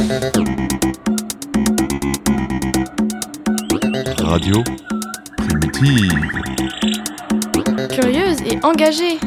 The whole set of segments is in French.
Radio Primitive. Curieuse et engagée.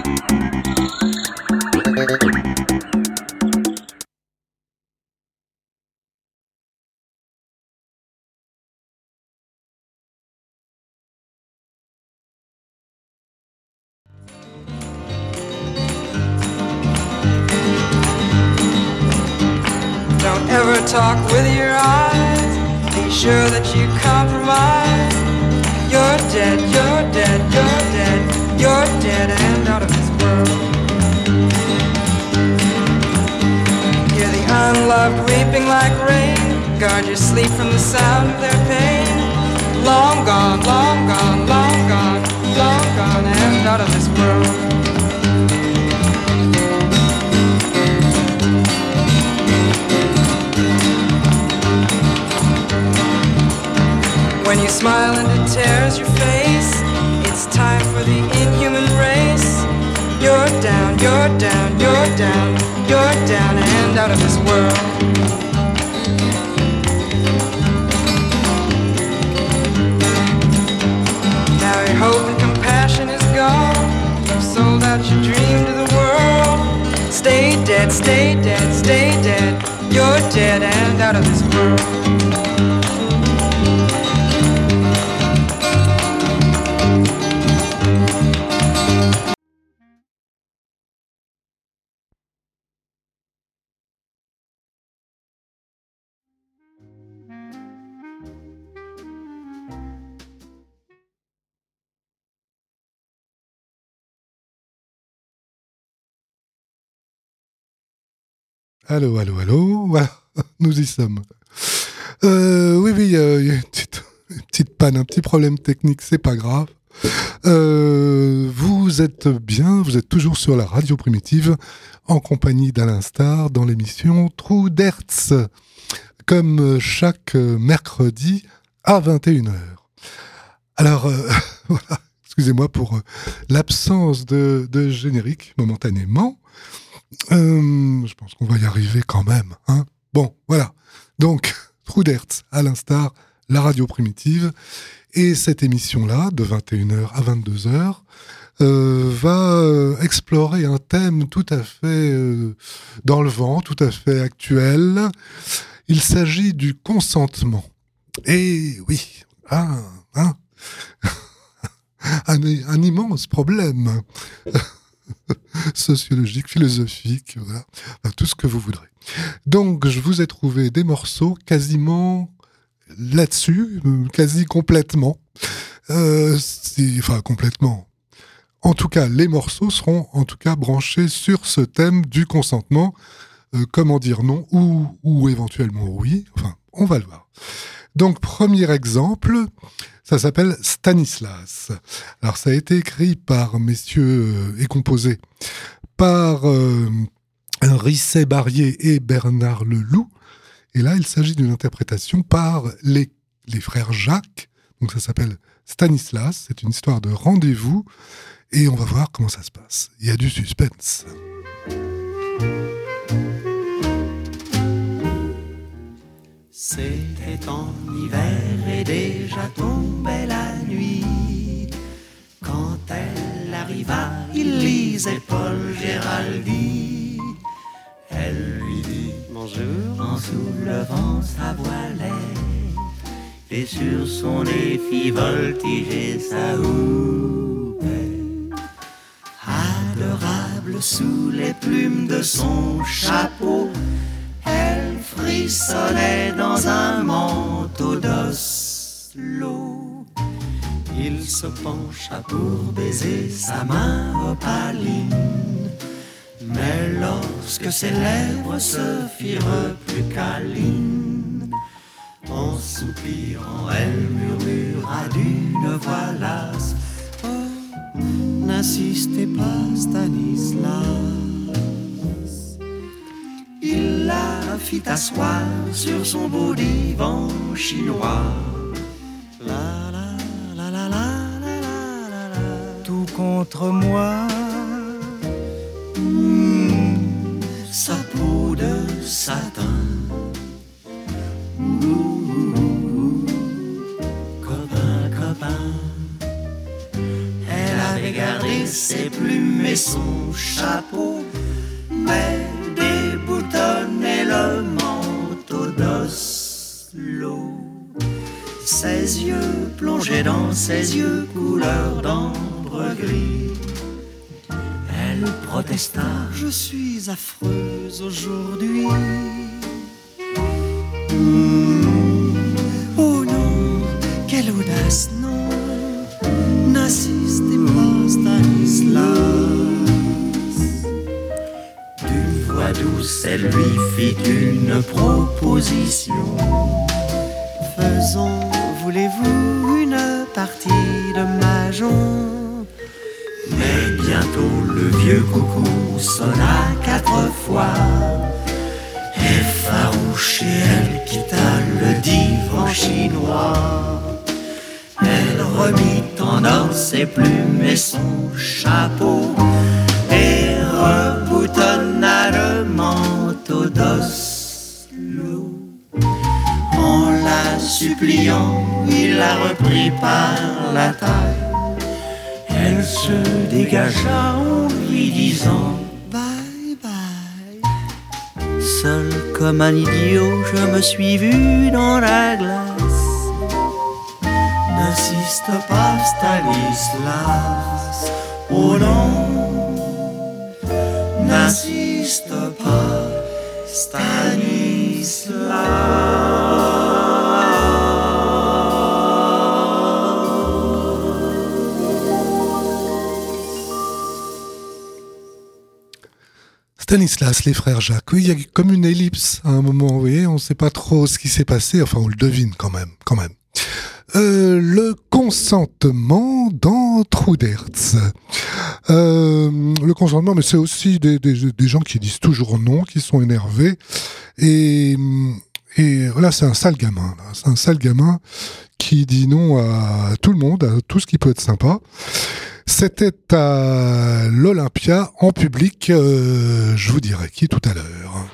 Don't ever talk with your eyes. Be sure that you compromise. You're dead, you're dead, you're dead, you're dead and out of this world. Hear the unloved weeping like rain. Guard your sleep from the sound of their pain. Long gone, long gone, long gone, long gone and out of this world. When you smile and it tears your face, it's time for the inhuman race. You're down, you're down, you're down, you're down and out of this world. Now your hope and compassion is gone. You've sold out your dream to the world. Stay dead, stay dead, stay dead. You're dead and out of this world. Allô, allô, allô, voilà, nous y sommes. Oui, il y a une petite panne, un petit problème technique, c'est pas grave. Vous êtes bien, vous êtes toujours sur la radio primitive, en compagnie d'Alain Star, dans l'émission Trou d'Hertz, comme chaque mercredi à 21h. Alors, voilà, excusez-moi pour l'absence de générique, momentanément. Je pense qu'on va y arriver quand même. Hein, bon, voilà. Donc, Trou d'Hertz, à l'instar, la radio primitive. Et cette émission-là, de 21h à 22h, va explorer un thème tout à fait dans le vent, tout à fait actuel. Il s'agit du consentement. Et oui, un immense problème. Sociologique, philosophique, voilà. Enfin, tout ce que vous voudrez. Donc, je vous ai trouvé des morceaux quasiment là-dessus, quasi complètement. Enfin, complètement. En tout cas, les morceaux seront en tout cas branchés sur ce thème du consentement. Comment dire non ou éventuellement oui. Enfin, on va le voir. Donc, premier exemple, ça s'appelle Stanislas. Alors, ça a été écrit par messieurs et composé par Risset Barrier et Bernard Leloup. Et là, il s'agit d'une interprétation par les frères Jacques. Donc, ça s'appelle Stanislas. C'est une histoire de rendez-vous. Et on va voir comment ça se passe. Il y a du suspense. C'était en hiver et déjà tombait la nuit. Quand elle arriva, il lisait Paul Géraldi. Elle lui dit bonjour en soulevant sa voilette, et sur son nez fit voltiger sa houppette. Adorable sous les plumes de son chapeau, elle frissonnait dans un manteau d'Oslo. Il se pencha pour baiser sa main opaline, mais lorsque ses lèvres se firent plus câlines, en soupirant, elle murmura d'une voix lasse: oh, n'insistez pas, Stanislas. Il la fit asseoir sur son beau divan chinois. La la la la la la la la. Tout contre moi. Sa peau de satin son chapeau, mais déboutonnait le manteau d'Oslo. Ses yeux plongeaient dans ses yeux couleur d'ambre gris. Elle protesta, je suis affreuse aujourd'hui. Oh non, quelle audace, non, n'insistez pas, Stanislas. D'une voix douce, elle lui fit une proposition. Faisons, voulez-vous, une partie de mahjong? Mais bientôt le vieux coucou sonna 4 fois. Effarouchée, elle quitta le divan chinois. Elle remit en or ses plumes et son chapeau et reboutonna le manteau d'Oslo. En la suppliant, il la reprit par la taille. Elle se dégagea en lui disant bye bye. Seul comme un idiot, je me suis vu dans la glace. N'insiste pas, Stanislas. Oh non, n'insiste pas, Stanislas. Stanislas, les frères Jacques. Oui, il y a comme une ellipse à un moment, vous voyez, on ne sait pas trop ce qui s'est passé, enfin on le devine quand même. Le consentement dans Trou d'Herz. Le consentement, mais c'est aussi des gens qui disent toujours non, qui sont énervés. Et là, c'est un sale gamin. Là. C'est un sale gamin qui dit non à tout le monde, à tout ce qui peut être sympa. C'était à l'Olympia, en public, je vous dirai qui tout à l'heure.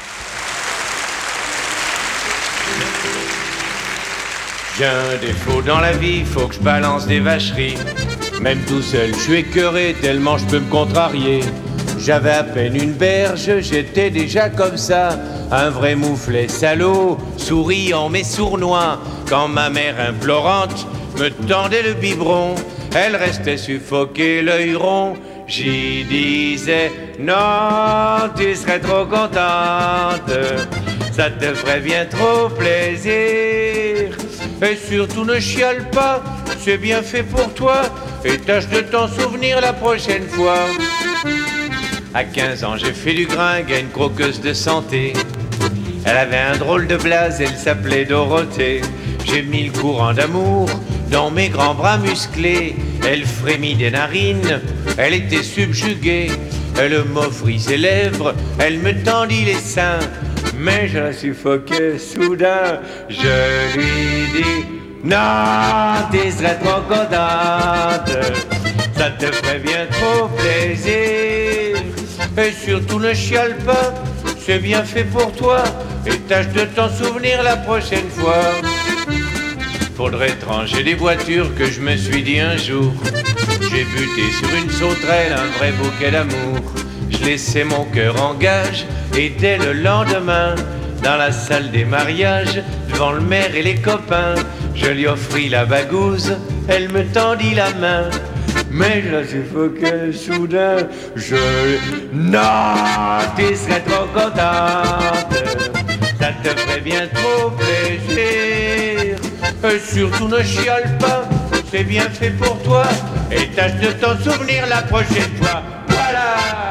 J'ai un défaut dans la vie, faut que je balance des vacheries. Même tout seul, je suis écœuré, tellement je peux me contrarier. J'avais à peine une berge, j'étais déjà comme ça. Un vrai mouflet salaud, souriant mais sournois. Quand ma mère implorante me tendait le biberon, elle restait suffoquée, l'œil rond. J'y disais, non, tu serais trop contente. Ça te ferait bien trop plaisir. Et surtout ne chiale pas, c'est bien fait pour toi. Et tâche de t'en souvenir la prochaine fois. À 15 ans, j'ai fait du gringue à une croqueuse de santé. Elle avait un drôle de blaze, elle s'appelait Dorothée. J'ai mis le courant d'amour dans mes grands bras musclés. Elle frémit des narines, elle était subjuguée. Elle m'offrit ses lèvres, elle me tendit les seins. Mais je la suffoquais soudain. Je lui dis, non, tu serais trop contente. Ça te ferait bien trop plaisir. Et surtout ne chiale pas, c'est bien fait pour toi. Et tâche de t'en souvenir la prochaine fois. Faudrait trancher des voitures que je me suis dit un jour. J'ai buté sur une sauterelle un vrai bouquet d'amour. Je laissais mon cœur en gage et dès le lendemain, dans la salle des mariages, devant le maire et les copains, je lui offris la bagouze, elle me tendit la main. Mais je la suffoquais soudain, non, tu serais trop contente. Ça te ferait bien trop plaisir. Et surtout ne chiale pas, c'est bien fait pour toi. Et tâche de t'en souvenir la prochaine fois. Voilà.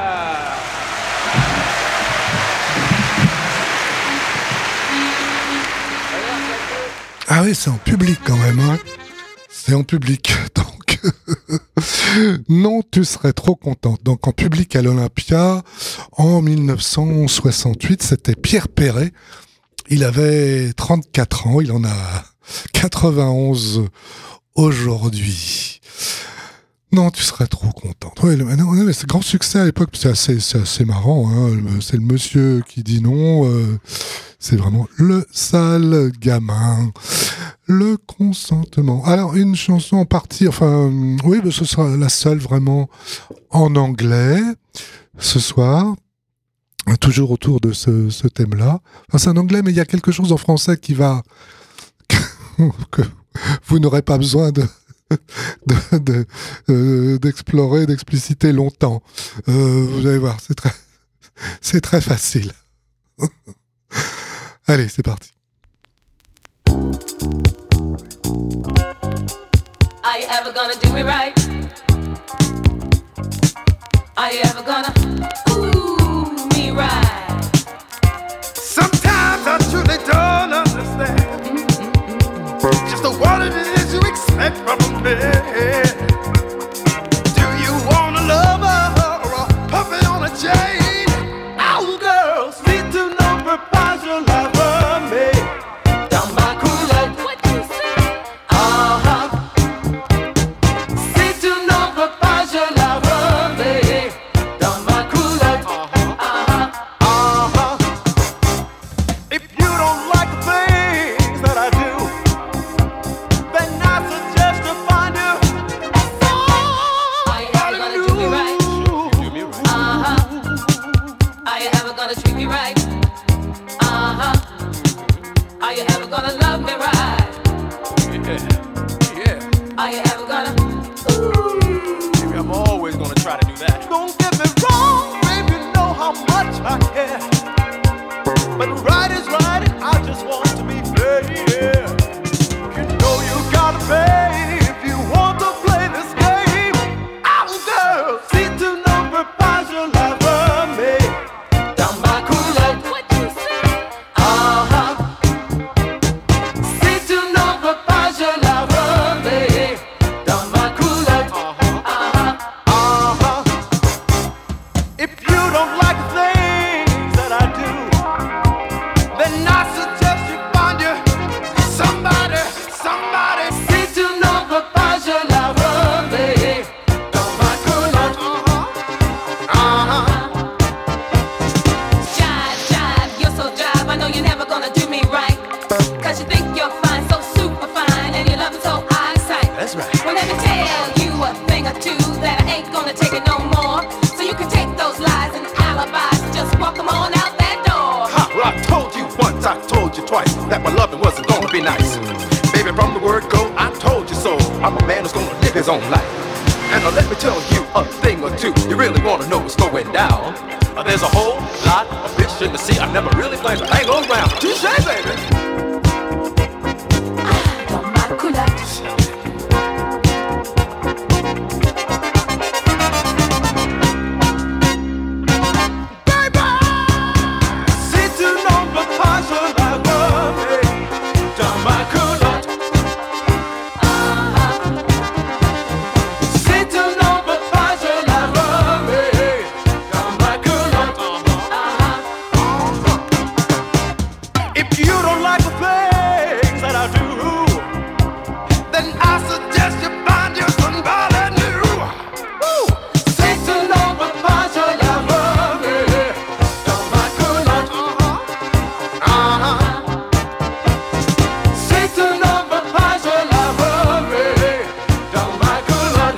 Ah oui, c'est en public quand même, hein. C'est en public, donc non, tu serais trop contente. Donc en public à l'Olympia, en 1968, c'était Pierre Perret. Il avait 34 ans, il en a 91 aujourd'hui. Non, tu serais trop contente. Ouais, mais c'est grand succès à l'époque, c'est assez marrant, hein. C'est le monsieur qui dit non, c'est vraiment le sale gamin. Le consentement. Alors, une chanson en partie, oui, ce sera la seule vraiment en anglais ce soir, toujours autour de ce thème-là. C'est en anglais, mais il y a quelque chose en français qui va... que vous n'aurez pas besoin d'explorer, d'expliciter longtemps. Vous allez voir, c'est très facile. Allez, c'est parti. Are you ever gonna do me right? Are you ever gonna ooh me right? Sometimes I truly don't understand just what it is you expect from me. Do you want a lover or a puppet on a chain? Oh, girls, need to know propose your lover me. Down my cooler, what you say? See to know propose your lover me. Down my cooler, If you don't like the things that I do, then I suggest you find you are you ever gonna do me right? Are you ever gonna treat me right? Are you ever gonna love me right? Yeah. Are you ever gonna Maybe I'm always gonna try to do that. Don't get me wrong, baby, you know how much I care. But right is right, and I just want to be fair. You know you gotta pay if you want to play this game. Oh, girl, see to know propose your lover me. down my cooler? What you say? See to know propose your lover me. Down my cooler. If you don't like the things that I do, then I suggest you find you somebody. See to know propose your lover me. Down my cooler. Jive, you're so jive. I know you're never gonna do me right. Cause you think you're fine, so super fine, and you love me so eyesight. That's right. Well, let me tell you a thing or two that I ain't gonna take it no more. So you can take those lies and alibis and just walk them on out that door. Ha, well, I told you once, I told you twice that my loving wasn't gonna be nice. Baby, from the word go, I told you so. I'm a man who's gonna live his own life. And let me tell you a thing or two. You really wanna know what's going down? There's a whole lot of fish in the sea. I never really planned to hang around. Touché, baby. Down my cooler. See to know propose your lover me. Down my cooler. See to know propose your lover me. Down my cooler. If you don't like the things that I do, then I suggest you find you somebody new. Woo! See to know propose your lover me. Down my cooler. See to know propose your lover me. Down my cooler.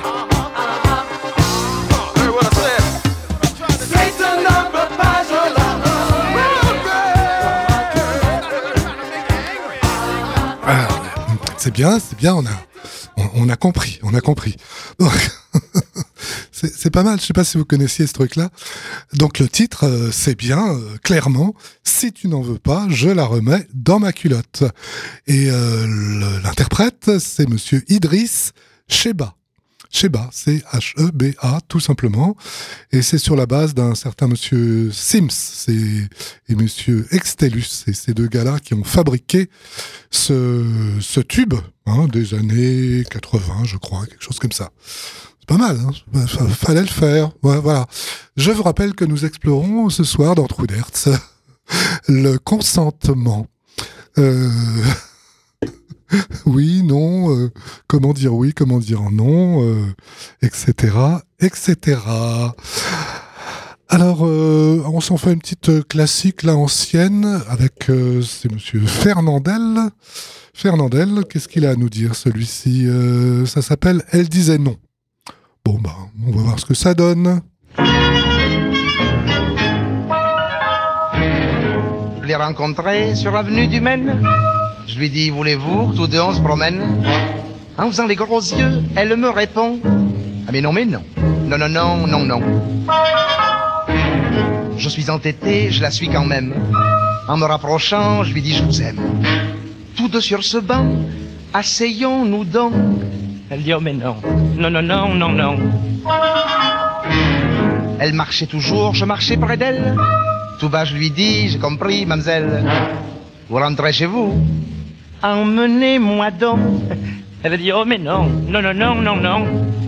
Heard what I said? See to know propose your lover me. C'est bien, on a compris. Donc, c'est pas mal, je sais pas si vous connaissiez ce truc-là. Donc le titre, c'est bien, clairement, si tu n'en veux pas, je la remets dans ma culotte. Et l'interprète, c'est monsieur Idriss Cheba. Cheba, c'est H-E-B-A, tout simplement. Et c'est sur la base d'un certain monsieur Sims et monsieur Extellus. C'est ces deux gars-là qui ont fabriqué ce tube, des années 80, je crois, quelque chose comme ça. C'est pas mal, hein, fallait le faire. Ouais, voilà. Je vous rappelle que nous explorons ce soir dans Trou d'Hertz le consentement. Oui, non, comment dire oui, comment dire non, etc., etc. Alors, on s'en fait une petite classique, là, ancienne, avec, c'est monsieur Fernandel. Fernandel, qu'est-ce qu'il a à nous dire, celui-ci ça s'appelle « Elle disait non ». Bon, bah, on va voir ce que ça donne. Je l'ai rencontrée sur l'avenue du Maine. Je lui dis, voulez-vous que tous deux on se promène? En faisant les gros yeux, elle me répond, ah mais non, non. Non, non, non, non, non. Je suis entêté, je la suis quand même. En me rapprochant, je lui dis, je vous aime. Tous deux sur ce banc, asseyons-nous donc. Elle dit, oh mais non, non, non, non, non, non. Elle marchait toujours, je marchais près d'elle. Tout bas, je lui dis, j'ai compris, mademoiselle. Vous rentrez chez vous? Emmenez-moi donc. Elle dit, oh mais non, non, non, non, non, non.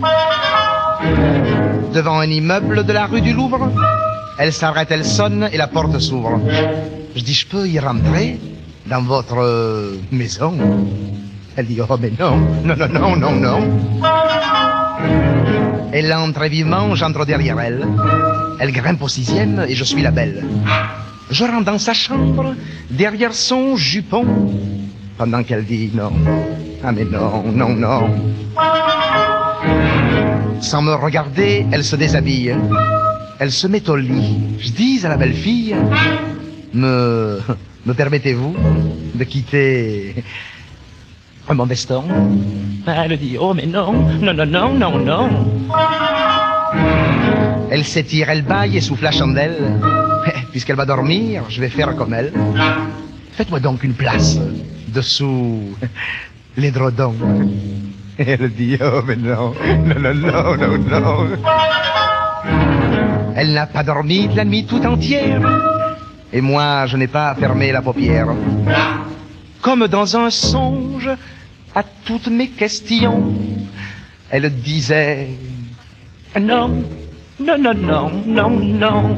Devant un immeuble de la rue du Louvre, elle s'arrête, elle sonne et la porte s'ouvre. Je dis, je peux y rentrer dans votre maison? Elle dit, oh mais non, non, non, non, non, non. Elle entre très vivement, j'entre derrière elle. Elle grimpe au 6e et je suis la belle. Je rentre dans sa chambre, derrière son jupon, pendant qu'elle dit non. Ah mais non, non, non. Sans me regarder, elle se déshabille. Elle se met au lit. Je dis à la belle fille, me permettez-vous de quitter mon veston? Elle dit, oh mais non, non, non, non, non, non. Elle s'étire, elle bâille et souffle la chandelle. Puisqu'elle va dormir, je vais faire comme elle. Faites-moi donc une place dessous l'édredon. Elle dit, oh mais non, non, non, non, non, non. Elle n'a pas dormi de la nuit tout entière. Et moi, je n'ai pas fermé la paupière. Comme dans un songe, à toutes mes questions, elle disait, non, non, non, non, non, non.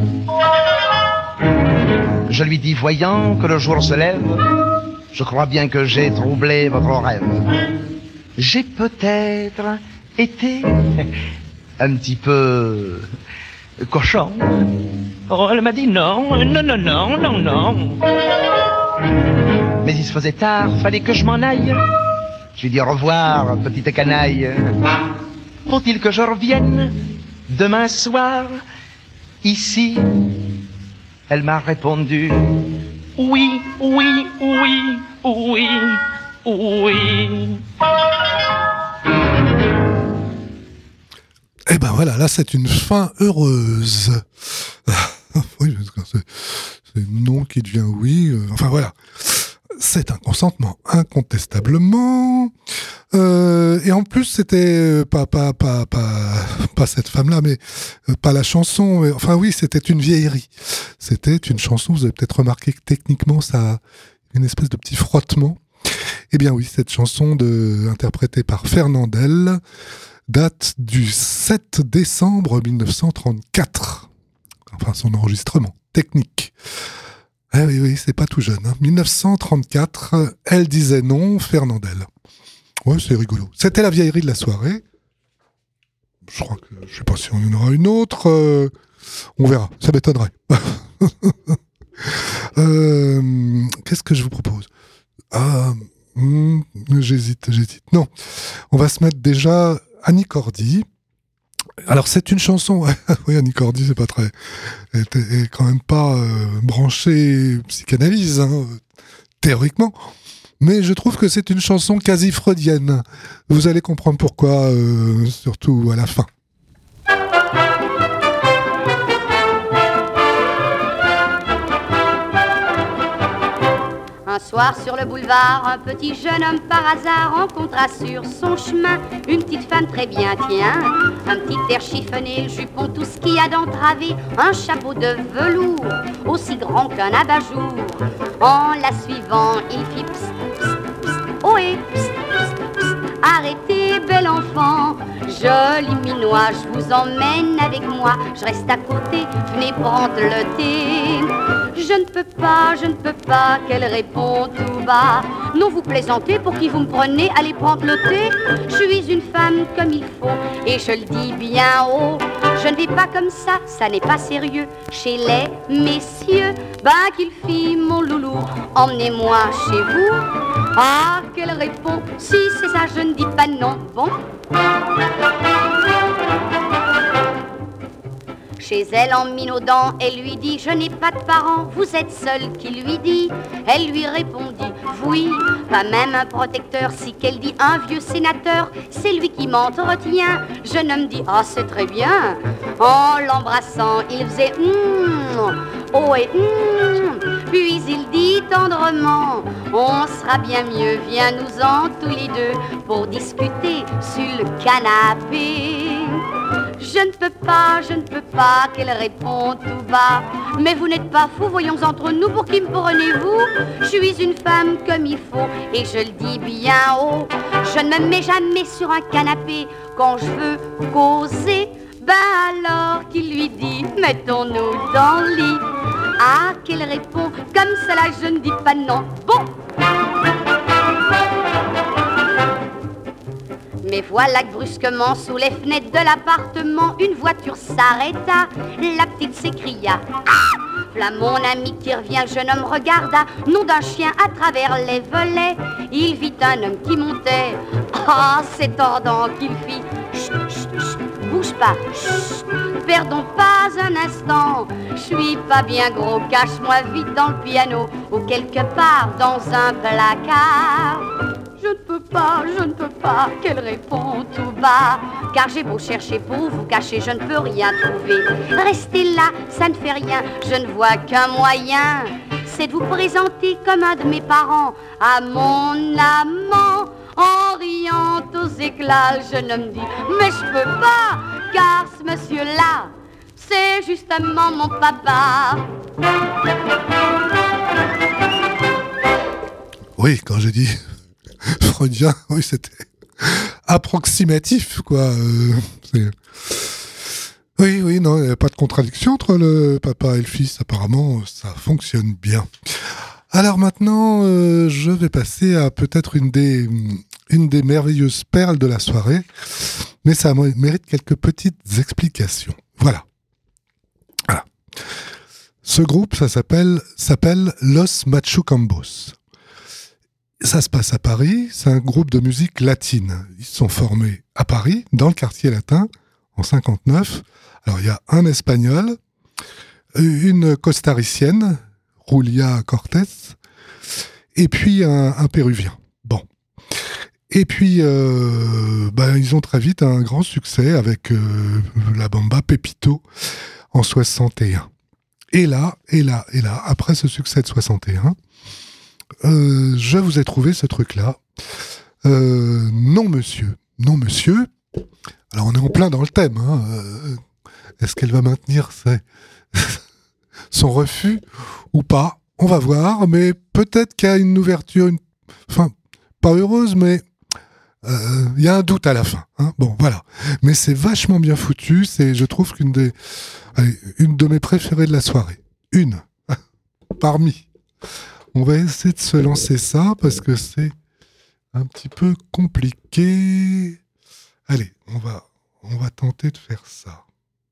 Je lui dis, voyant que le jour se lève, je crois bien que j'ai troublé votre rêve. J'ai peut-être été un petit peu cochon. Oh, elle m'a dit non, non, non, non, non, non. Mais il se faisait tard, fallait que je m'en aille. Je lui dis au revoir, petite canaille. Faut-il que je revienne demain soir ici? Elle m'a répondu, oui, oui, oui, oui, oui. Eh ben voilà, là c'est une fin heureuse. Oui, c'est non qui devient oui. Enfin voilà, c'est un consentement incontestablement. Et en plus c'était pas cette femme-là, mais pas la chanson. Mais, enfin oui, c'était une vieillerie. C'était une chanson. Vous avez peut-être remarqué que techniquement ça a une espèce de petit frottement. Eh bien oui, cette chanson interprétée par Fernandel date du 7 décembre 1934. Enfin, son enregistrement technique. Eh oui, c'est pas tout jeune. 1934, Elle disait non, Fernandel. Ouais, c'est rigolo. C'était la vieillerie de la soirée. Je crois que, je sais pas si on en aura une autre. On verra, ça m'étonnerait. Qu'est-ce que je vous propose? J'hésite. Non, on va se mettre déjà Annie Cordy. Alors c'est une chanson, oui, Annie Cordy, c'est pas très, elle est quand même pas branchée psychanalyse, hein, théoriquement, mais je trouve que c'est une chanson quasi freudienne. Vous allez comprendre pourquoi, surtout à la fin. Un soir sur le boulevard, un petit jeune homme par hasard rencontra sur son chemin une petite femme très bien, tiens. Un petit air chiffonné, le jupon, tout ce qu'il y a d'entravé, un chapeau de velours, aussi grand qu'un abat-jour. En la suivant, il fit psst, psst, psst, ohé, psst, psst, psst, arrêtez, bel enfant, joli minois, je vous emmène avec moi, je reste à côté, venez prendre le thé. Je ne peux pas, qu'elle répond tout bas. Non, vous plaisantez, pour qui vous me prenez? Allez prendre le thé. Je suis une femme comme il faut, et je le dis bien haut. Je ne vais pas comme ça n'est pas sérieux. Chez les messieurs, ben qu'il fit mon loulou, emmenez-moi chez vous. Ah, qu'elle répond, si c'est ça, je ne dis pas non. Bon. Chez elle, en minaudant, elle lui dit, je n'ai pas de parents, vous êtes seul, qui lui dit. Elle lui répondit, oui, pas même un protecteur, si qu'elle dit un vieux sénateur, c'est lui qui m'entretient. Jeune homme dit, ah, c'est très bien. En l'embrassant, il faisait, oh et puis il dit tendrement, on sera bien mieux, viens-nous-en tous les deux pour discuter sur le canapé. Je ne peux pas, qu'elle répond tout bas. Mais vous n'êtes pas fou, voyons entre nous, pour qui me prenez-vous? Je suis une femme comme il faut, et je le dis bien haut. Je ne me mets jamais sur un canapé quand je veux causer. Ben alors qu'il lui dit, mettons-nous dans le lit. Ah, qu'elle répond, comme cela je ne dis pas non. Bon. Mais voilà que brusquement, sous les fenêtres de l'appartement, une voiture s'arrêta. La petite s'écria, ah! V'là mon ami qui revient, le jeune homme regarda, nom d'un chien à travers les volets. Il vit un homme qui montait. Ah, c'est tordant qu'il fit. Chut, chut, chut, bouge pas, chut, perdons pas un instant. Je suis pas bien gros, cache-moi vite dans le piano ou quelque part dans un placard. Je ne peux pas, qu'elle répond tout bas. Car j'ai beau chercher pour vous cacher, je ne peux rien trouver. Restez là, ça ne fait rien, je ne vois qu'un moyen. C'est de vous présenter comme un de mes parents à mon amant. En riant aux éclats, le jeune homme dit, mais je peux pas, car ce monsieur-là, c'est justement mon papa. Oui, quand j'ai dit freudien, oui, c'était approximatif, quoi. Oui, non, il n'y a pas de contradiction entre le papa et le fils. Apparemment, ça fonctionne bien. Alors maintenant, je vais passer à peut-être une des merveilleuses perles de la soirée, mais ça mérite quelques petites explications. Voilà. Ce groupe, ça s'appelle Los Machucambos. Ça se passe à Paris, c'est un groupe de musique latine. Ils se sont formés à Paris, dans le quartier latin, en 59. Alors, il y a un Espagnol, une costaricienne, Julia Cortés, et puis un Péruvien. Bon. Et puis, ils ont très vite un grand succès avec la bamba Pepito en 61. Et là, après ce succès de 61, je vous ai trouvé ce truc-là. Non, monsieur. Alors, on est en plein dans le thème. Est-ce qu'elle va maintenir son refus ou pas? On va voir, mais peut-être qu'il y a une ouverture, enfin, pas heureuse, mais il y a un doute à la fin. Bon, voilà. Mais c'est vachement bien foutu. C'est, je trouve, une de mes préférées de la soirée. Une. Parmi. On va essayer de se lancer ça parce que c'est un petit peu compliqué. Allez, on va tenter de faire ça.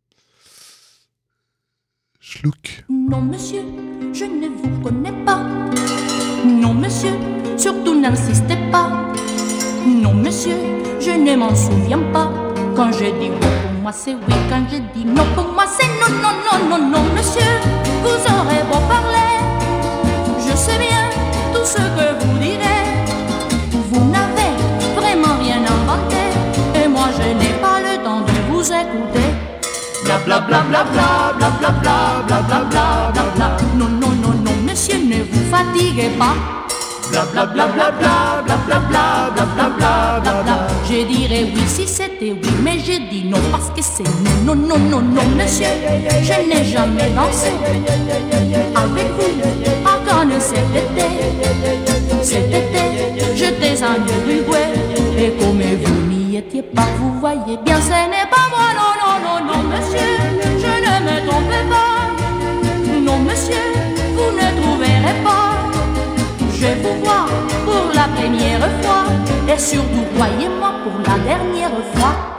Schluck. Non, monsieur, je ne vous connais pas. Non, monsieur, surtout n'insistez pas. Non, monsieur, je ne m'en souviens pas. Quand je dis oui, pour moi c'est oui. Quand je dis non, pour moi c'est non, non, non, non, non, monsieur. Vous aurez beau parler, je sais bien tout ce que vous direz. Vous n'avez vraiment rien inventé, et moi je n'ai pas le temps de vous écouter. Bla bla bla bla bla bla bla bla bla bla bla bla bla. Non, non, non, non, monsieur, ne vous fatiguez pas. Bla bla bla bla bla bla bla bla bla bla bla bla bla. Je dirais oui si c'était oui, mais je dis non parce que c'est non, non, non, non, non, monsieur. Je n'ai jamais dansé avec vous, encore ne cet été. Cet été, j'étais un Uruguay, et comme vous n'y étiez pas, vous voyez bien, ce n'est pas moi, non, non, non, non, monsieur. Je ne me trompe pas, non, monsieur, vous ne trouverez pas. Je vous vois pour la première fois, et surtout, croyez-moi, pour la dernière fois.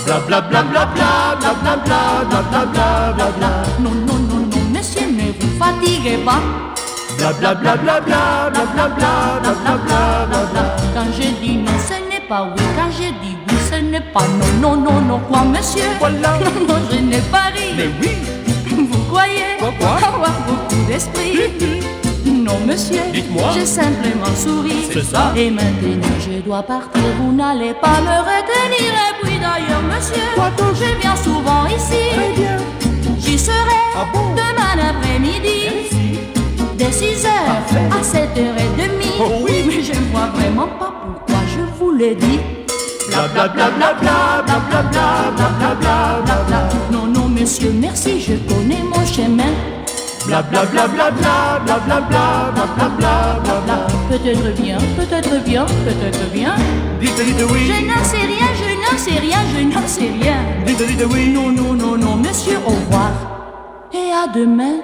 Bla bla bla bla bla bla bla bla bla bla bla bla bla. Non, non, non, non, monsieur, ne vous fatiguez pas. Bla bla bla bla bla bla bla bla bla bla bla bla bla. Quand je dis non, ce n'est pas oui. Quand je dis oui, ce n'est pas non. Non, non, non, quoi, monsieur? Voilà. Non, non, je n'ai pas ri. Mais oui. Vous croyez avoir beaucoup d'esprit? Non, monsieur, dites-moi. J'ai simplement souri. C'est ça. Et maintenant, je dois partir. Vous n'allez pas me retenir. Et puis d'ailleurs, monsieur, je viens souvent ici. Très bien. J'y serai demain après-midi. De 6h à 7h30. Oh oui. Mais je ne vois vraiment pas pourquoi je vous le dis. Bla bla bla bla bla bla bla bla bla bla bla bla bla. Non, non, monsieur, merci, je connais mon chemin. Bla bla bla bla bla bla bla bla bla bla bla bla bla. Peut-être bien, peut-être bien, peut-être bien. Dites oui. Je n'en sais rien, je n'en sais rien, je n'en sais rien. Dites oui. Non, non, non, non, monsieur, au revoir. Et à demain.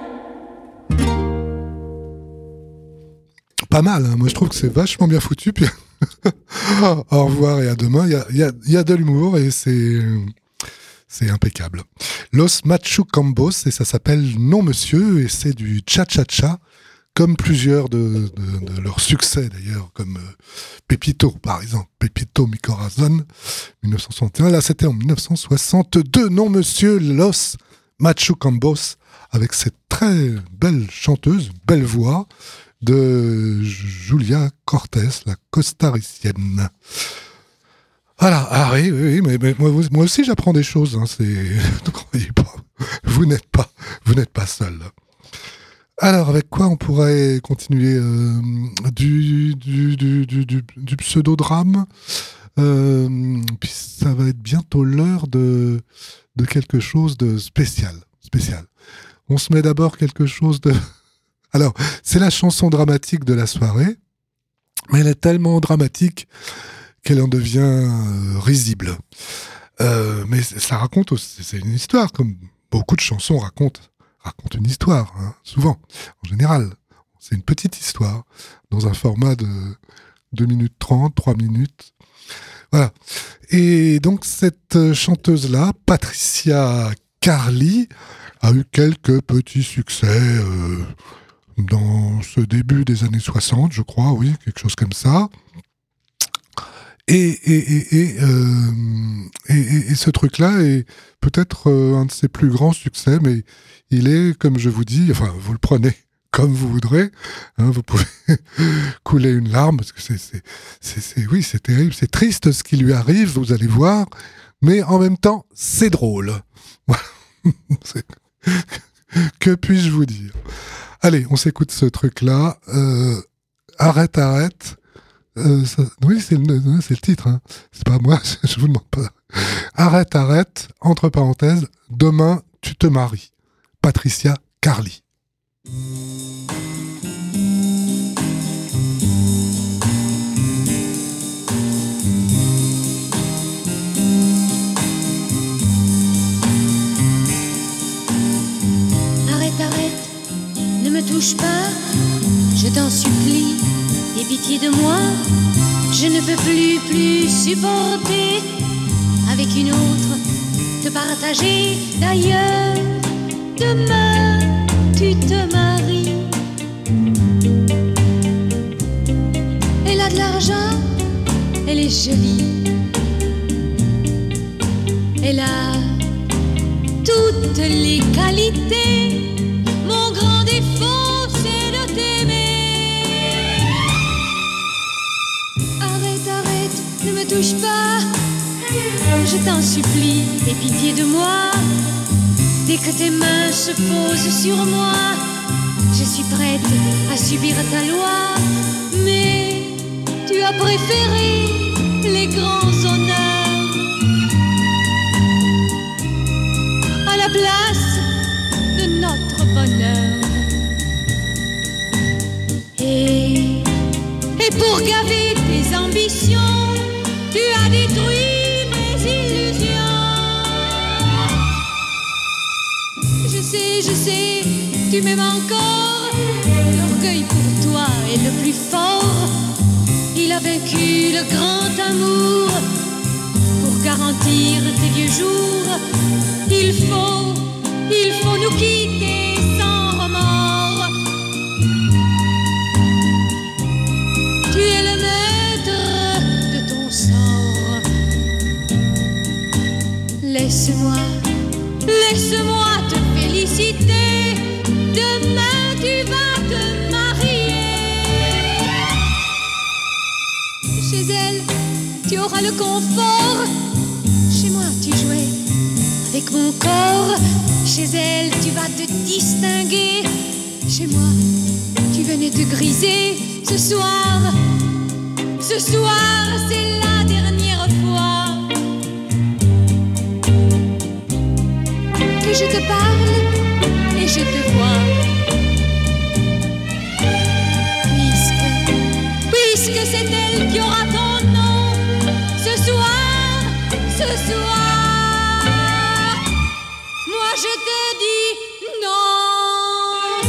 Pas mal, hein. Moi je trouve que c'est vachement bien foutu. Puis au revoir et à demain. Il y a de l'humour et c'est impeccable. Los Machucambos, et ça s'appelle Non Monsieur, et c'est du cha-cha-cha, comme plusieurs de leurs succès d'ailleurs, comme Pepito par exemple, Pepito Mi Corazon, 1961. Là c'était en 1962. Non Monsieur, Los Machucambos, avec cette très belle chanteuse, belle voix, de Julia Cortés, la costaricienne. Voilà, ah oui, mais moi aussi j'apprends des choses, hein, ne croyez pas, vous n'êtes pas seul. Alors, avec quoi on pourrait continuer du pseudodrame, puis ça va être bientôt l'heure de quelque chose de spécial. On se met d'abord quelque chose de... Alors, c'est la chanson dramatique de la soirée, mais elle est tellement dramatique qu'elle en devient risible. Mais ça raconte aussi, c'est une histoire, comme beaucoup de chansons racontent une histoire, hein, souvent, en général. C'est une petite histoire, dans un format de 2 minutes 30, 3 minutes. Voilà. Et donc, cette chanteuse-là, Patricia Carly, a eu quelques petits succès dans ce début des années 60, je crois, oui, quelque chose comme ça. Et ce truc-là est peut-être un de ses plus grands succès, mais il est, comme je vous dis, enfin, vous le prenez comme vous voudrez, hein, vous pouvez couler une larme, parce que oui, c'est terrible, c'est triste ce qui lui arrive, vous allez voir, mais en même temps, c'est drôle. Voilà. Que puis-je vous dire? Allez, on s'écoute ce truc-là. Arrête. Oui, c'est le titre. Hein. C'est pas moi, je vous demande pas. Arrête, entre parenthèses, demain tu te maries. Patricia Carly. Ne me touche pas, je t'en supplie, aie pitié de moi. Je ne peux plus supporter avec une autre te partager. D'ailleurs, demain tu te maries. Elle a de l'argent, elle est jolie, elle a toutes les qualités. Mon grand défaut, c'est de t'aimer. Arrête, ne me touche pas. Je t'en supplie, aie pitié de moi. Dès que tes mains se posent sur moi, je suis prête à subir ta loi. Mais tu as préféré les grands honneurs à la place de notre bonheur. Et pour gaver tes ambitions, tu as détruit mes illusions. Je sais, tu m'aimes encore. L'orgueil pour toi est le plus fort. Il a vaincu le grand amour. Pour pour garantir tes vieux jours, il faut nous quitter sans remords. Tu es le maître de ton sort. Laisse-moi te féliciter. Demain tu vas te marier. Chez elle, tu auras le confort. Chez moi, tu jouais avec mon corps. Chez elle, tu vas te distinguer. Chez moi, tu venais te griser. Ce soir, c'est la dernière fois que je te parle et je te vois. Puisque c'est elle qui aura ton nom. Ce soir, moi je te dis non.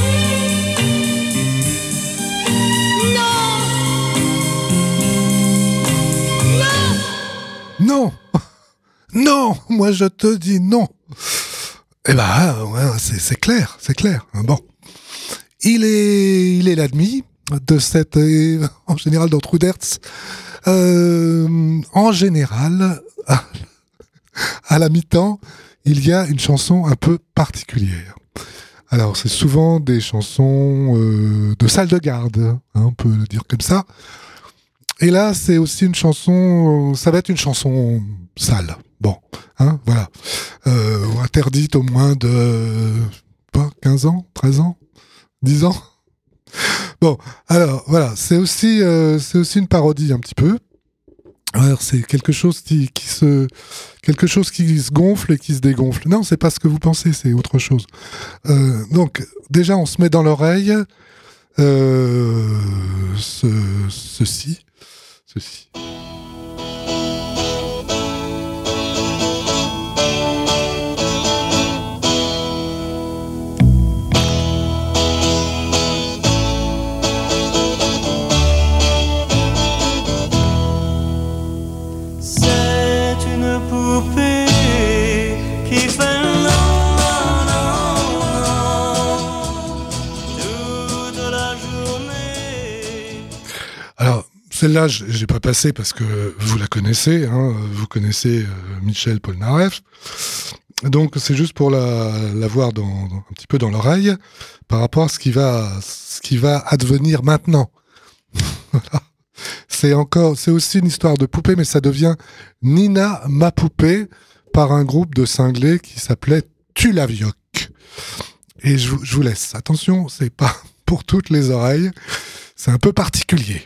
Non. Non, moi je te dis non. Eh ben, ouais, c'est clair. Bon. Il est l'admis de cette, en général, dans Trou d'Herz, en général, à la mi-temps, il y a une chanson un peu particulière. Alors, c'est souvent des chansons de salle de garde, hein, on peut le dire comme ça. Et là, c'est aussi une chanson, ça va être une chanson sale. Bon, hein, voilà. Interdite au moins de 15 ans, 13 ans, 10 ans. Bon, alors voilà, c'est aussi une parodie un petit peu. Alors, c'est quelque chose qui se gonfle et qui se dégonfle. Non, c'est pas ce que vous pensez, c'est autre chose. Donc, déjà, on se met dans l'oreille ceci. C'est une poupée qui fait non, toute la journée. Alors, celle-là, j'ai pas passé parce que vous la connaissez, hein, vous connaissez Michel Polnareff. Donc, c'est juste pour la voir un petit peu dans l'oreille par rapport à ce qui va advenir maintenant. Voilà. C'est aussi une histoire de poupée, mais ça devient Nina ma poupée par un groupe de cinglés qui s'appelait Tulavioc. Et je vous laisse. Attention, c'est pas pour toutes les oreilles. C'est un peu particulier.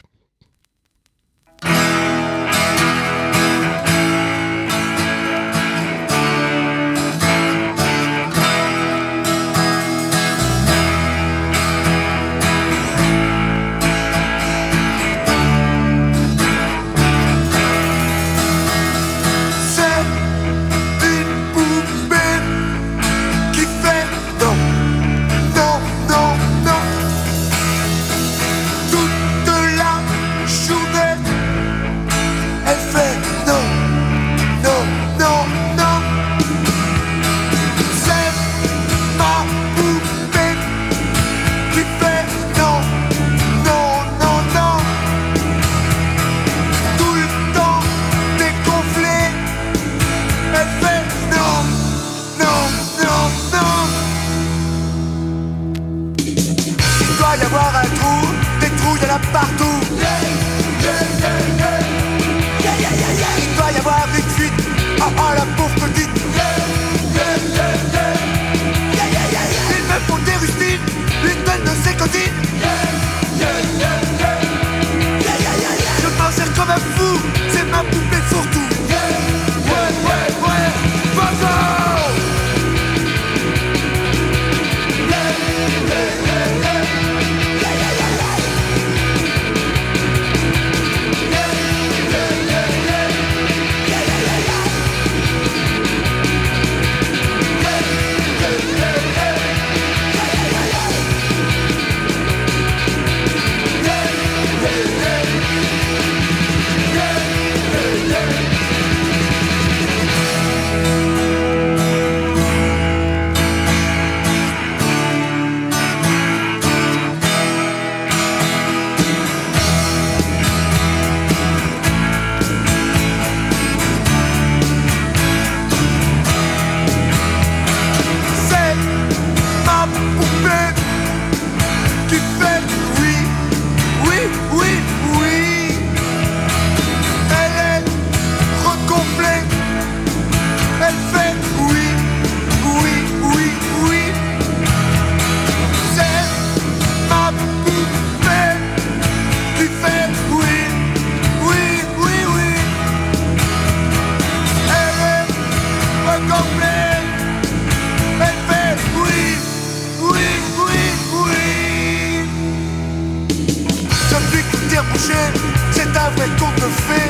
dire boucher, c'est un vrai conte de fées.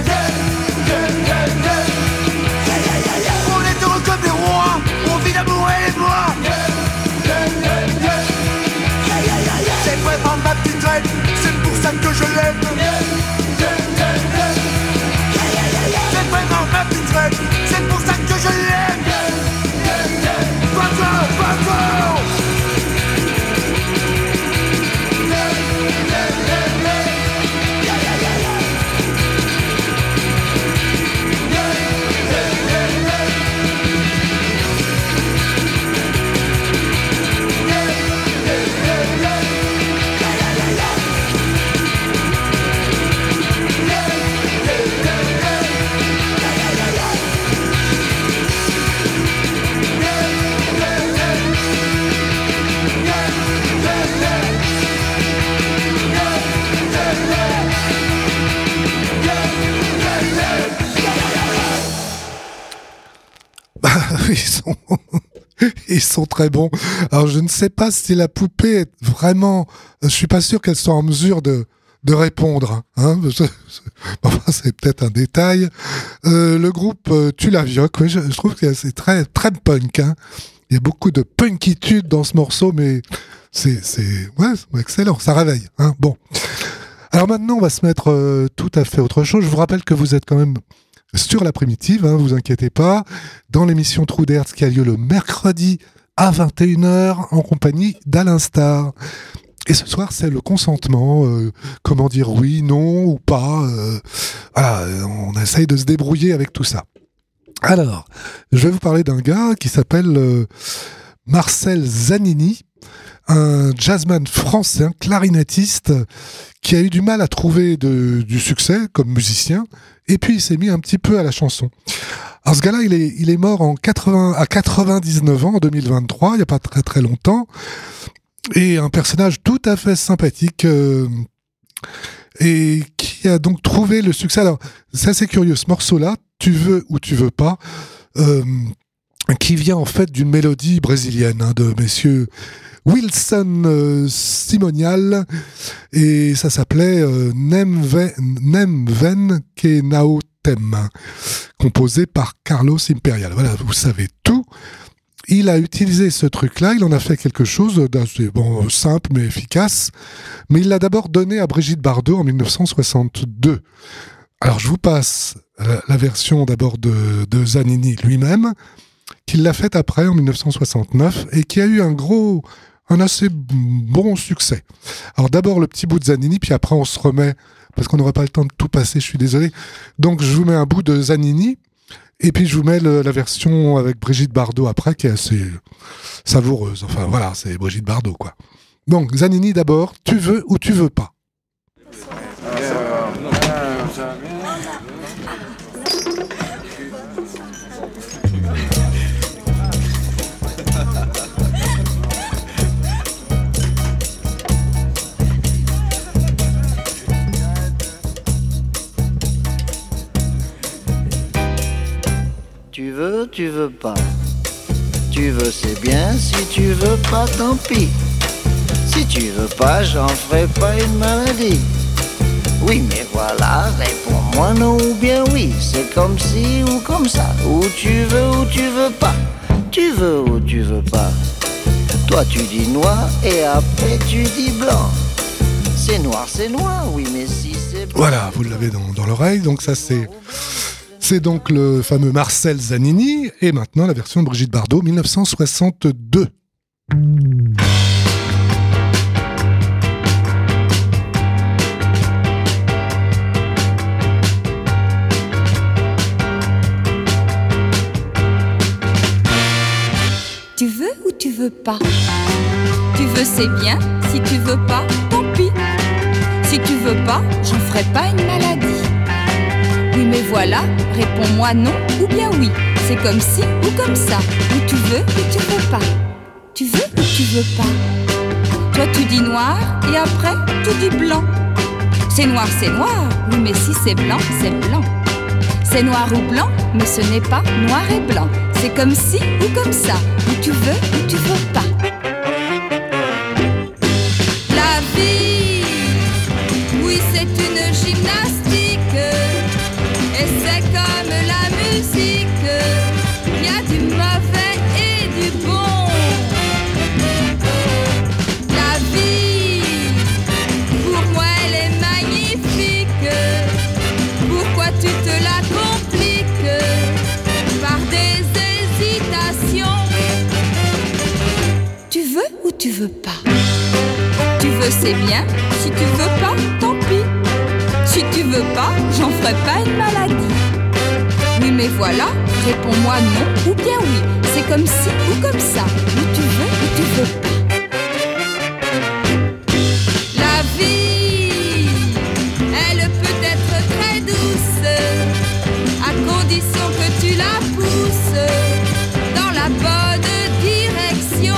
On est heureux comme des rois, on vit d'amour et de moi. C'est vraiment ma petite reine, c'est pour ça que je l'aime. C'est vraiment ma petite reine, c'est pour ça que je l'aime. Bravo, bravo. Ils sont très bons. Alors je ne sais pas si la poupée est vraiment... Je suis pas sûr qu'elle soit en mesure de répondre. Hein. Enfin, c'est peut-être un détail. Le groupe Tulavioc, oui, je trouve que c'est très, très punk. Hein. Il y a beaucoup de punkitude dans ce morceau, mais c'est excellent, ça réveille. Hein. Bon. Alors maintenant, on va se mettre tout à fait autre chose. Je vous rappelle que vous êtes quand même sur la primitive, hein, vous inquiétez pas, dans l'émission Trou d'Hertz qui a lieu le mercredi à 21h en compagnie d'Alain Starr. Et ce soir, c'est le consentement, comment dire oui, non ou pas. Voilà, on essaye de se débrouiller avec tout ça. Alors, je vais vous parler d'un gars qui s'appelle Marcel Zanini, un jazzman français, un clarinettiste qui a eu du mal à trouver du succès comme musicien, et puis il s'est mis un petit peu à la chanson. Alors ce gars-là, il est mort à 99 ans, en 2023, il n'y a pas très très longtemps, et un personnage tout à fait sympathique, et qui a donc trouvé le succès. Alors, c'est assez curieux, ce morceau-là, Tu veux ou tu veux pas, qui vient en fait d'une mélodie brésilienne, hein, de messieurs Wilson Simonial, et ça s'appelait Nem Ven Que Nao Tem, composé par Carlos Imperial. Voilà, vous savez tout. Il a utilisé ce truc-là, il en a fait quelque chose d'assez simple mais efficace, mais il l'a d'abord donné à Brigitte Bardot en 1962. Alors je vous passe la version d'abord de Zanini lui-même, qu'il l'a faite après en 1969 et qui a eu un assez bon succès. Alors d'abord le petit bout de Zanini, puis après on se remet, parce qu'on n'aurait pas le temps de tout passer, je suis désolé. Donc je vous mets un bout de Zanini, et puis je vous mets la version avec Brigitte Bardot après, qui est assez savoureuse. Enfin voilà, c'est Brigitte Bardot, quoi. Donc Zanini d'abord, Tu veux ou tu veux pas. Tu veux, tu veux pas. Tu veux, c'est bien. Si tu veux pas, tant pis. Si tu veux pas, j'en ferai pas une maladie. Oui, mais voilà, réponds-moi non ou bien oui. C'est comme si ou comme ça. Ou tu veux pas. Tu veux ou tu veux pas. Toi, tu dis noir et après tu dis blanc. C'est noir, oui, mais si c'est blanc. Voilà, vous l'avez dans l'oreille. Donc ça, c'est donc le fameux Marcel Zanini, et maintenant la version de Brigitte Bardot, 1962. Tu veux ou tu veux pas? Tu veux, c'est bien. Si tu veux pas, tant pis. Si tu veux pas, j'en ferai pas une maladie. Oui, mais voilà, réponds-moi non ou bien oui. C'est comme si ou comme ça. Ou tu veux pas. Tu veux ou tu veux pas. Toi, tu dis noir et après, tu dis blanc. C'est noir, oui, mais si c'est blanc, c'est blanc. C'est noir ou blanc, mais ce n'est pas noir et blanc. C'est comme si ou comme ça. Ou tu veux pas. La vie, oui, c'est une gymnastique. Et c'est comme la musique, il y a du mauvais et du bon. La vie, pour moi elle est magnifique. Pourquoi tu te la compliques par des hésitations? Tu veux ou tu veux pas? Tu veux c'est bien, si tu veux pas, tant pis. Si tu veux pas, j'en ferai pas une maladie. Oui mais voilà, réponds-moi non ou bien oui. C'est comme ci ou comme ça, ou tu veux ou tu veux pas. La vie, elle peut être très douce, à condition que tu la pousses dans la bonne direction.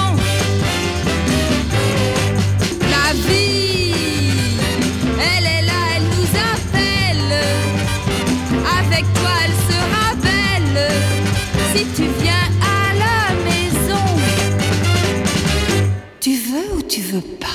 La vie, elle est là, elle nous appelle. Avec toi, elle sera belle. Si tu viens à la maison, tu veux ou tu veux pas?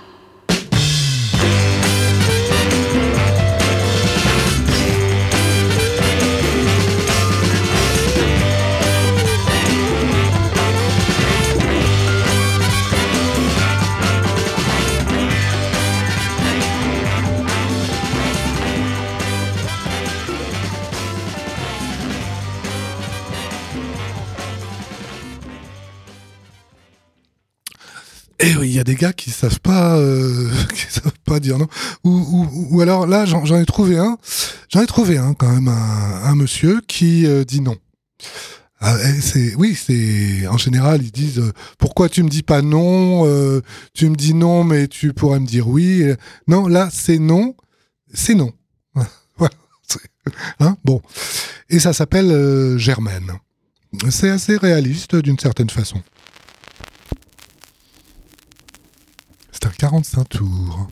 Et oui, il y a des gars qui savent pas dire non. Ou alors là, j'en ai trouvé un quand même, un monsieur qui dit non. C'est en général ils disent pourquoi tu me dis pas non, tu me dis non mais tu pourrais me dire oui. Non, là c'est non. Voilà, hein, bon. Et ça s'appelle Germaine. C'est assez réaliste d'une certaine façon. C'est un 45 tours.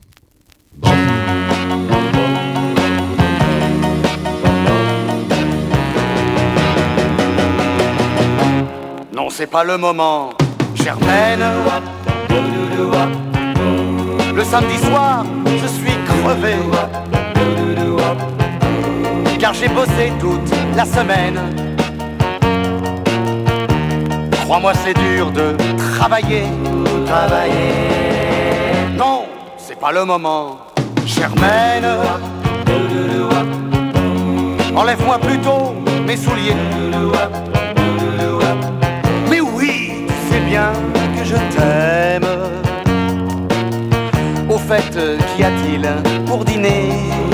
Non, c'est pas le moment, Germaine. Le samedi soir, je suis crevé, car j'ai bossé toute la semaine. Crois-moi, c'est dur de travailler. Non, c'est pas le moment, Germaine. Enlève-moi plutôt mes souliers. Mais oui, tu sais bien que je t'aime. Au fait, qu'y a-t-il pour dîner?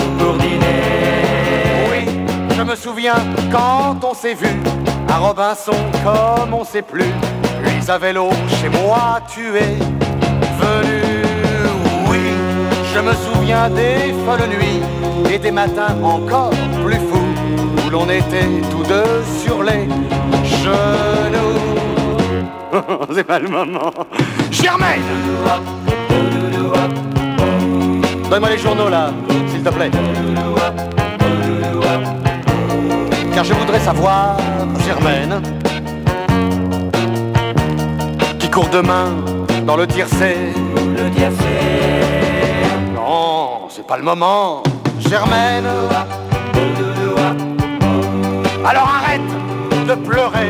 Oui, je me souviens quand on s'est vu à Robinson comme on sait plus. Puis à vélo chez moi tu es venu. Oui, je me souviens des folles nuits et des matins encore plus fous où l'on était tous deux sur les genoux. C'est pas le moment. Germaine, donne-moi les journaux là, s'il te plaît. Car je voudrais savoir, Germaine, qui court demain dans le tiercé. Non, c'est pas le moment, Germaine. Alors arrête de pleurer.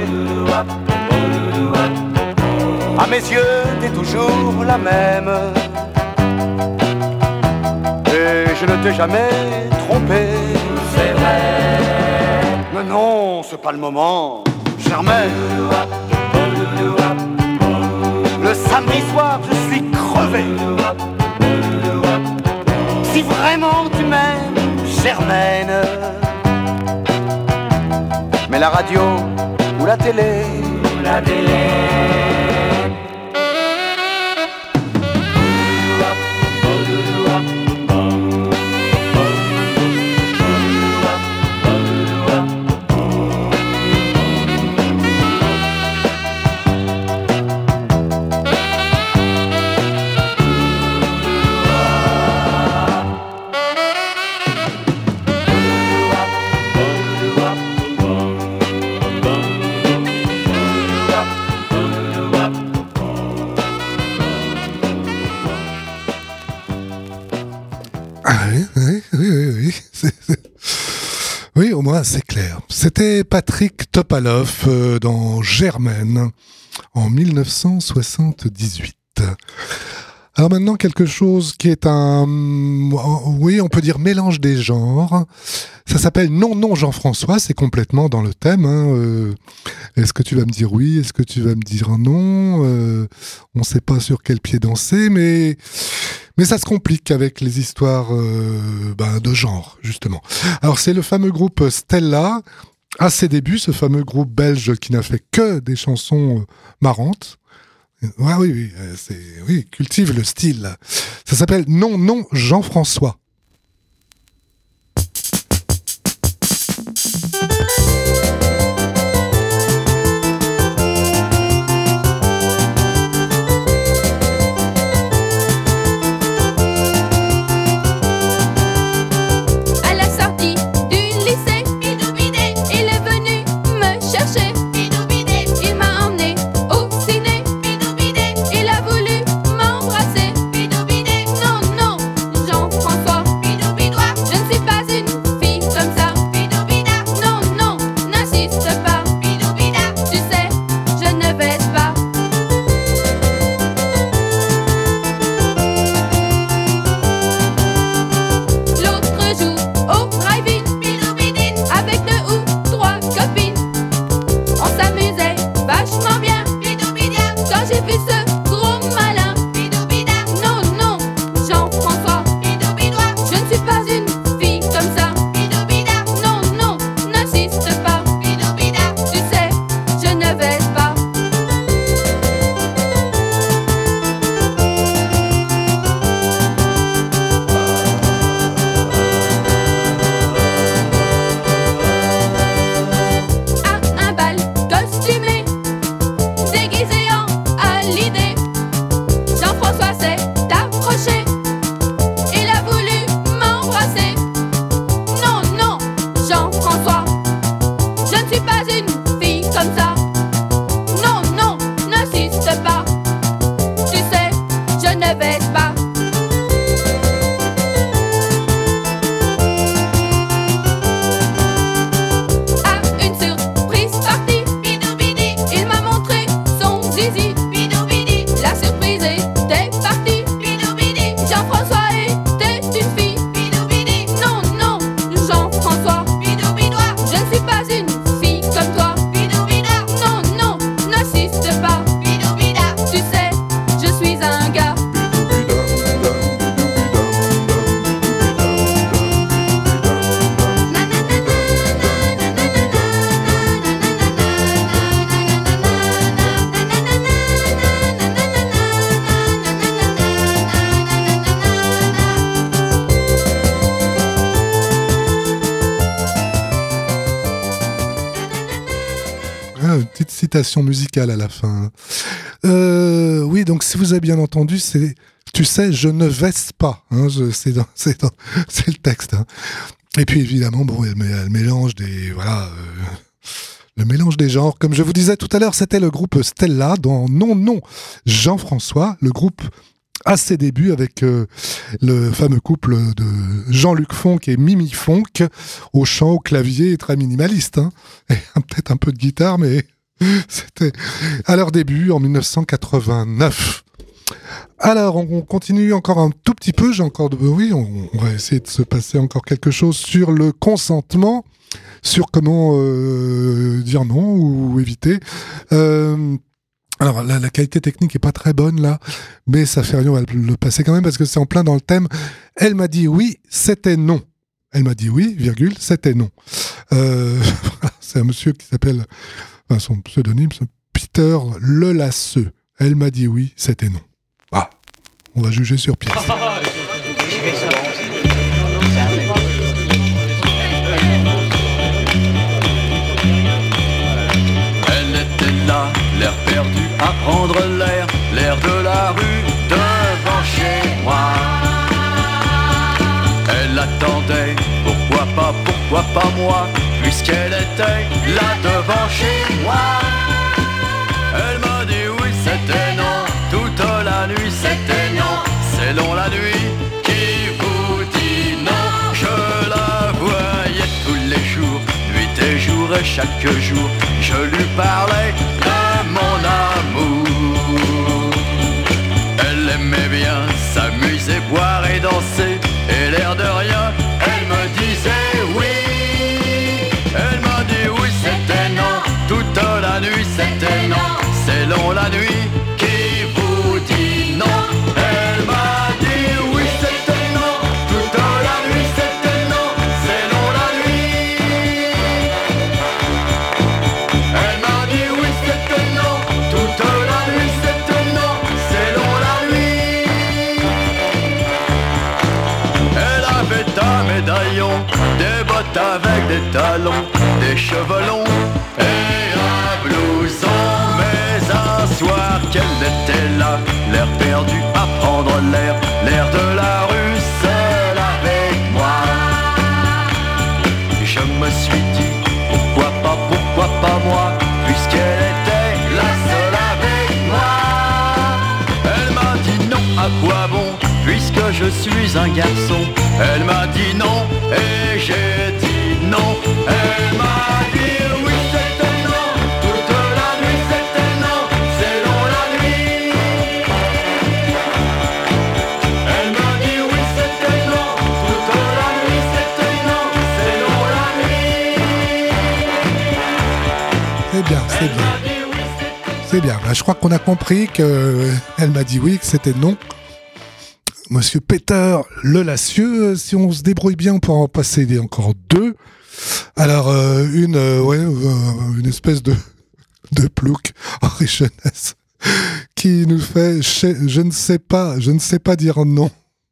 À mes yeux, t'es toujours la même. Et je ne t'ai jamais trompé. C'est vrai. Mais non, c'est pas le moment, Germaine. Le samedi soir, je suis crevé. Si vraiment tu m'aimes, Germaine. Mais la radio ou la télé, Oui. Oui, au moins c'est clair. C'était Patrick Topalov dans Germaine en 1978. Alors maintenant, quelque chose qui est oui, on peut dire mélange des genres. Ça s'appelle Non, Jean-François, c'est complètement dans le thème. Est-ce que tu vas me dire oui? Est-ce que tu vas me dire non? On ne sait pas sur quel pied danser, mais ça se complique avec les histoires de genre, justement. Alors c'est le fameux groupe Stella, à ses débuts, ce fameux groupe belge qui n'a fait que des chansons marrantes. Oui, cultive le style. Ça s'appelle Non, Jean-François. Une petite citation musicale à la fin. Oui, donc si vous avez bien entendu, c'est tu sais, je ne veste pas. C'est le texte. Et puis évidemment, bon, elle mélange des le mélange des genres. Comme je vous disais tout à l'heure, c'était le groupe Stella dans Non, Jean-François, le groupe à ses débuts avec le fameux couple de Jean-Luc Fonck et Mimi Fonck au chant, au clavier, très minimaliste. Et peut-être un peu de guitare, mais c'était à leur début en 1989. Alors, on continue encore un tout petit peu. On va essayer de se passer encore quelque chose sur le consentement, sur comment dire non ou éviter. Alors, la qualité technique est pas très bonne, là, mais ça fait rien, on va le passer quand même, parce que c'est en plein dans le thème. Elle m'a dit oui, c'était non. Elle m'a dit oui, virgule, c'était non. C'est un monsieur qui s'appelle, son pseudonyme, c'est Peter Lelasseux. Elle m'a dit oui, c'était non. Ah, on va juger sur pièce. Elle était là, l'air perdu à prendre l'air de la rue devant chez moi. Elle attendait, pourquoi pas moi, puisqu'elle était là devant chez moi. Elle m'a dit oui, c'était non, toute la nuit c'était non, c'est long la nuit qui vous dit non. chaque jour je lui parlais de mon amour. Elle aimait bien s'amuser, boire et danser, et l'air de rien, elle me disait oui. Elle m'a dit oui, c'était non, toute la nuit c'était non, c'est long la nuit qui vous dit non. Elle m'a dit oui, c'était non, toute la nuit c'était non, c'est long la nuit. Elle m'a dit oui, c'était non, toute la nuit c'était non, c'est long la nuit. Elle avait un médaillon, des bottes avec des talons, des cheveux longs et un blouson. Mais un soir qu'elle était là, l'air perdu à prendre l'air de la rue, seule avec moi. Je me suis dit, pourquoi pas moi, puisqu'elle était la seule avec moi. Elle m'a dit non, à quoi bon, puisque je suis un garçon. Elle m'a dit non, et j'ai dit non. Elle m'a dit oui, c'était non, toute la nuit c'était non, c'est long la nuit. Elle m'a dit oui, c'était non, toute la nuit c'était non, c'est long la nuit. C'est bien, c'est bien. C'est bien. Bah, je crois qu'on a compris qu'elle m'a dit oui, que c'était non. Monsieur Peter Le Lassieux, si on se débrouille bien, on pourra en passer encore deux. Alors, une espèce de plouc, Henri Jeunesse, qui nous fait je ne sais pas dire non.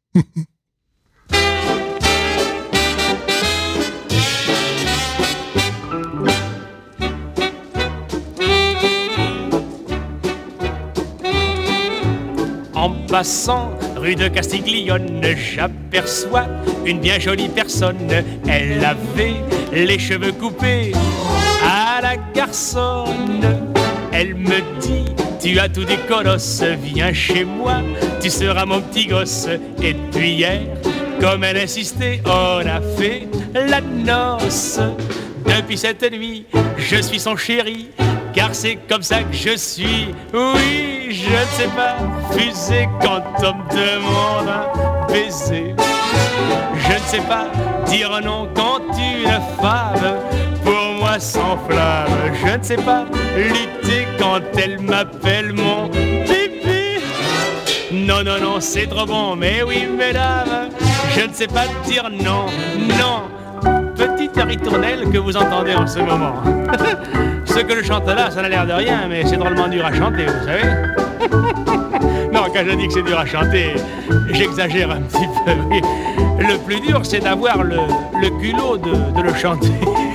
En passant rue de Castiglione, j'aperçois une bien jolie personne. Elle avait les cheveux coupés à la garçonne. Elle me dit, tu as tout des colosses, viens chez moi, tu seras mon petit gosse. Et puis hier, comme elle insistait, on a fait la noce. Depuis cette nuit, je suis son chéri, car c'est comme ça que je suis. Oui, je ne sais pas refuser quand on me demande un baiser. Je ne sais pas dire non quand une femme pour moi s'enflamme. Je ne sais pas lutter quand elle m'appelle mon pipi. Non, non, non, c'est trop bon, mais oui, mesdames, je ne sais pas dire non, non. Petite ritournelle que vous entendez en ce moment. Ce que je chante là, ça n'a l'air de rien, mais c'est drôlement dur à chanter, vous savez. Non, quand je dis que c'est dur à chanter, j'exagère un petit peu, oui. Le plus dur, c'est d'avoir le culot de le chanter.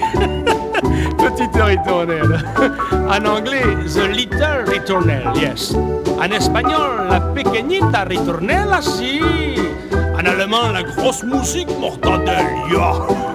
Petite ritournelle. En anglais, the little ritournelle, yes. En espagnol, la pequeñita ritournelle, si. En allemand, la grosse musique mortadelle, ya.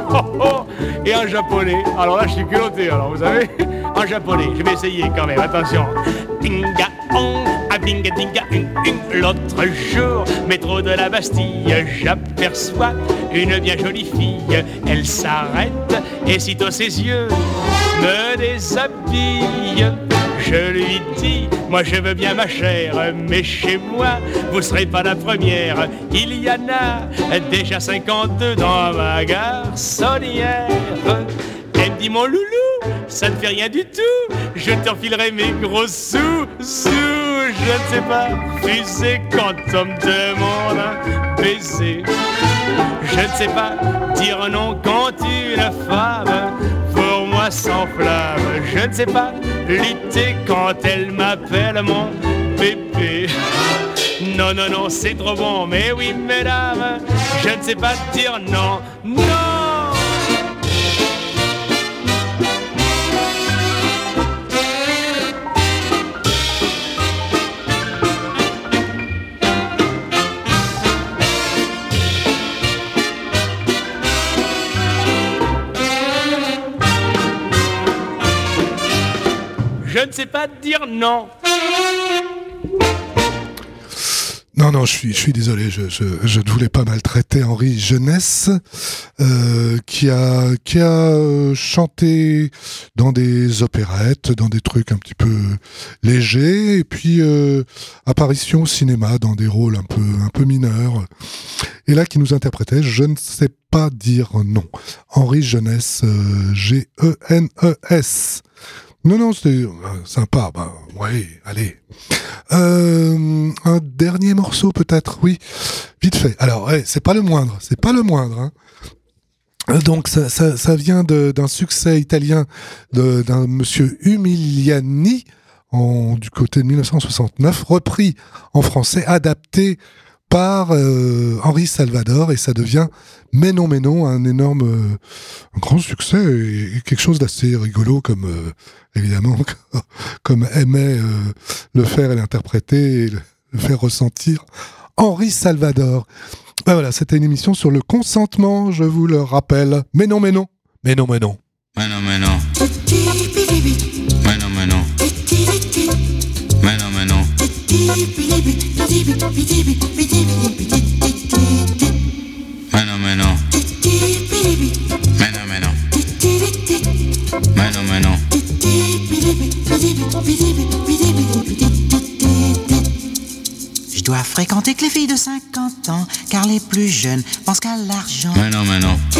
Et en japonais, alors là je suis culotté, alors vous savez, en japonais, je vais essayer quand même, attention. Dinga on, a dinga dinga l'autre jour, métro de la Bastille, j'aperçois une bien jolie fille. Elle s'arrête et sitôt ses yeux me déshabillent. Je lui dis, moi je veux bien ma chère, mais chez moi, vous serez pas la première. Il y en a déjà 52 dans ma garçonnière. Elle me dit, mon loulou, ça ne fait rien du tout, je t'enfilerai mes gros sous. Je ne sais pas refuser quand on me demande un baiser. Je ne sais pas dire non quand une femme pour moi s'enflamme. Je ne sais pas lutter quand elle m'appelle mon bébé. Non, non, non, c'est trop bon, mais oui, mesdames, je ne sais pas dire non, non. Je ne sais pas dire non. Non, je suis désolé, je ne voulais pas maltraiter Henri Jeunesse, qui a chanté dans des opérettes, dans des trucs un petit peu légers, et puis apparition au cinéma dans des rôles un peu mineurs. Et là, qui nous interprétait, je ne sais pas dire non. Henri Jeunesse, G-E-N-E-S. Non, c'était sympa. Oui, allez. Un dernier morceau peut-être, oui. Vite fait. Alors, c'est pas le moindre. Hein. Donc, ça vient d'un succès italien d'un monsieur Umiliani, du côté de 1969, repris en français, adapté par Henri Salvador, et ça devient Mais non, un grand succès et quelque chose d'assez rigolo, comme évidemment comme aimait le faire et l'interpréter et le faire ressentir Henri Salvador. Ben voilà, c'était une émission sur le consentement, je vous le rappelle. Mais non. Je dois fréquenter que les filles de 50 ans, car les plus jeunes pensent qu'à l'argent. Mais non.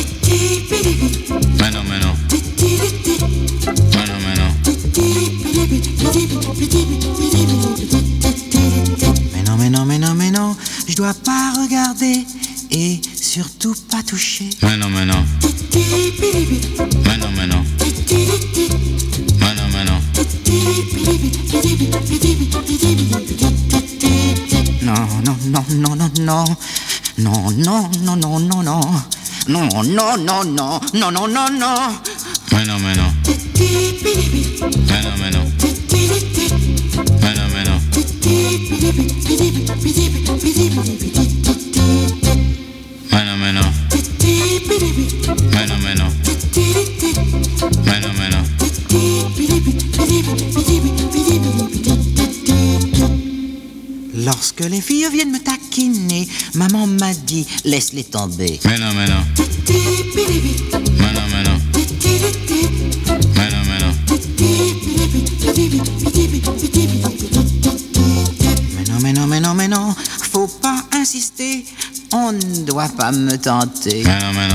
Je dois pas regarder et surtout pas toucher. Mais non. Lorsque les filles viennent me taquiner, maman m'a dit laisse-les tomber. Mais non. Faut pas insister, on ne doit pas me tenter. Mais non.